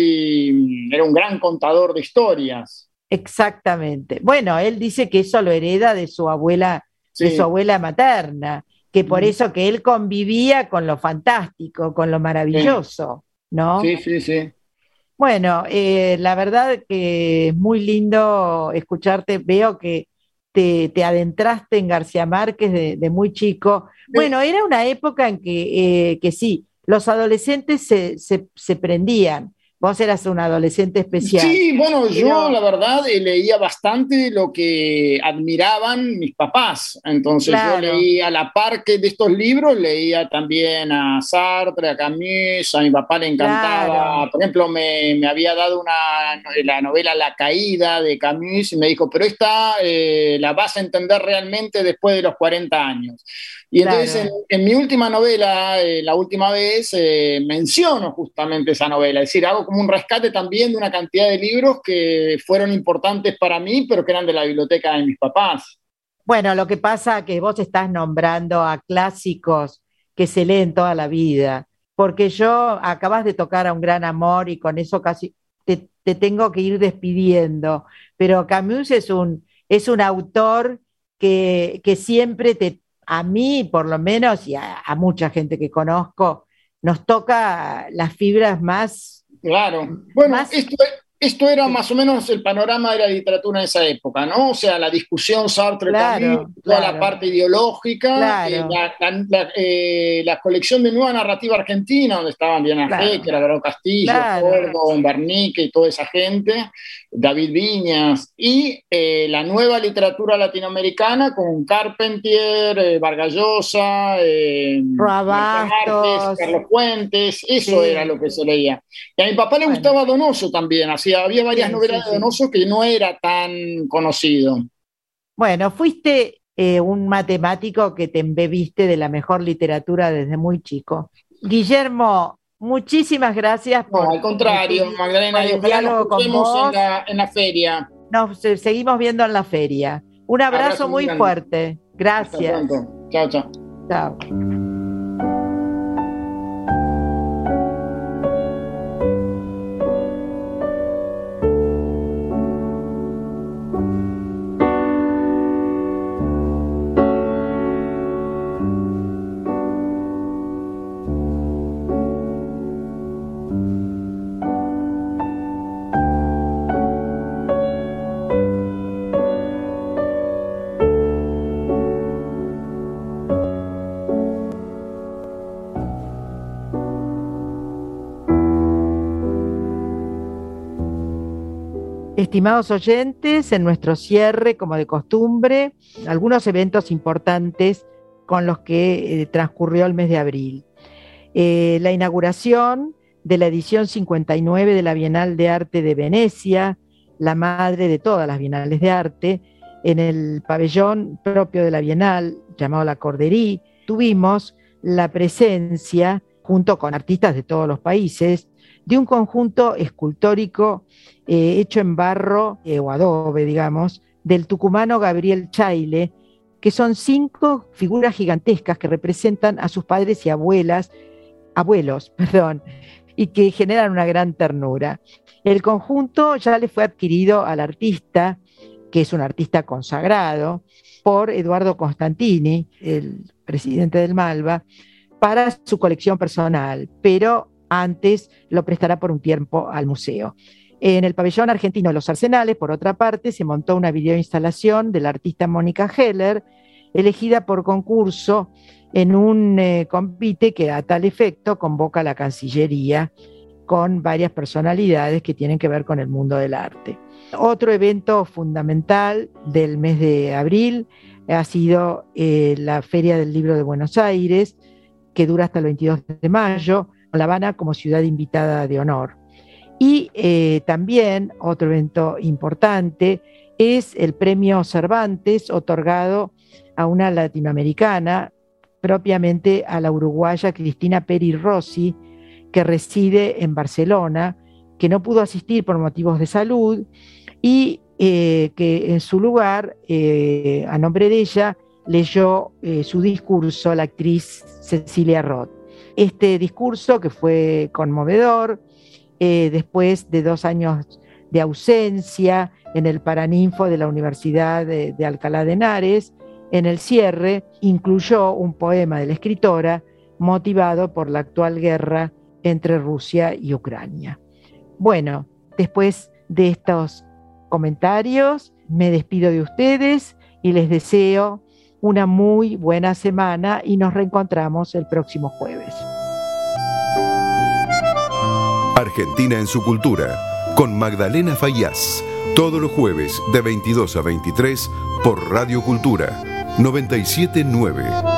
muy, era un gran contador de historias. Exactamente. Bueno, él dice que eso lo hereda de su abuela, sí. de su abuela materna, que por mm. eso que él convivía con lo fantástico, con lo maravilloso, sí. ¿no? Sí, sí, sí. Bueno, eh, la verdad que es muy lindo escucharte. Veo que te, te adentraste en García Márquez de, de muy chico. Sí. Bueno, era una época en que, eh, que sí, los adolescentes se, se, se prendían. Vos eras un adolescente especial. Sí, bueno, pero... yo la verdad leía bastante lo que admiraban mis papás. Entonces claro. yo leía a la par que de estos libros, leía también a Sartre, a Camus, a mi papá le encantaba. Claro. Por ejemplo, me, me había dado una, la novela La Caída de Camus y me dijo, pero esta eh, la vas a entender realmente después de los cuarenta años. Y entonces claro. en, en mi última novela, eh, la última vez, eh, menciono justamente esa novela, es decir, hago como un rescate también de una cantidad de libros que fueron importantes para mí, pero que eran de la biblioteca de mis papás. Bueno, lo que pasa es que vos estás nombrando a clásicos que se leen toda la vida, porque yo acabas de tocar a un gran amor y con eso casi te, te tengo que ir despidiendo, pero Camus es un, es un autor que, que siempre te... a mí por lo menos, y a, a mucha gente que conozco, nos toca las fibras más... Claro, bueno, más... esto, esto era más o menos el panorama de la literatura en esa época, ¿no? O sea, la discusión Sartre también, claro, toda claro. la parte ideológica, claro. eh, la, la, la, eh, la colección de Nueva Narrativa Argentina, donde estaban Diana claro. Hecker, Alvaro Castillo, claro. Córdoba, Bernique y toda esa gente, David Viñas, y eh, la nueva literatura latinoamericana con Carpentier, eh, Vargas Llosa, eh, Martes, Carlos Fuentes, eso sí. era lo que se leía. Y a mi papá le bueno. gustaba Donoso también, así había varias sí, novelas sí, de Donoso sí. que no era tan conocido. Bueno, fuiste eh, un matemático que te embebiste de la mejor literatura desde muy chico. Guillermo, muchísimas gracias por... No, al contrario, por, Magdalena, y ojalá nos vemos en la, en la feria. Nos seguimos viendo en la feria. Un abrazo, abrazo muy grande. Fuerte. Gracias. Hasta pronto. Chao, chao. Chao. Estimados oyentes, en nuestro cierre, como de costumbre, algunos eventos importantes con los que eh, transcurrió el mes de abril. Eh, la inauguración de la edición cincuenta y nueve de la Bienal de Arte de Venecia, la madre de todas las bienales de arte, en el pabellón propio de la Bienal, llamado La Corderie. Tuvimos la presencia, junto con artistas de todos los países, de un conjunto escultórico eh, hecho en barro eh, o adobe, digamos, del tucumano Gabriel Chaile, que son cinco figuras gigantescas que representan a sus padres y abuelas, abuelos, perdón, y que generan una gran ternura. El conjunto ya le fue adquirido al artista, que es un artista consagrado, por Eduardo Constantini, el presidente del Malva, para su colección personal, pero antes lo prestará por un tiempo al museo. En el pabellón argentino de los Arsenales, por otra parte, se montó una videoinstalación de la artista Mónica Heller, elegida por concurso en un eh, convite que a tal efecto convoca a la Cancillería con varias personalidades que tienen que ver con el mundo del arte. Otro evento fundamental del mes de abril ha sido eh, la Feria del Libro de Buenos Aires, que dura hasta el veintidós de mayo, con La Habana como ciudad invitada de honor. Y eh, también otro evento importante es el Premio Cervantes, otorgado a una latinoamericana, propiamente a la uruguaya Cristina Peri Rossi, que reside en Barcelona, que no pudo asistir por motivos de salud y eh, que en su lugar, eh, a nombre de ella, leyó eh, su discurso la actriz Cecilia Roth. Este discurso, que fue conmovedor, eh, después de dos años de ausencia en el Paraninfo de la Universidad de, de Alcalá de Henares, en el cierre incluyó un poema de la escritora motivado por la actual guerra entre Rusia y Ucrania. Bueno, después de estos comentarios, me despido de ustedes y les deseo una muy buena semana y nos reencontramos el próximo jueves. Argentina en su cultura, con Magdalena Faíaz, todos los jueves de veintidós a veintitrés por Radio Cultura noventa y siete punto nueve.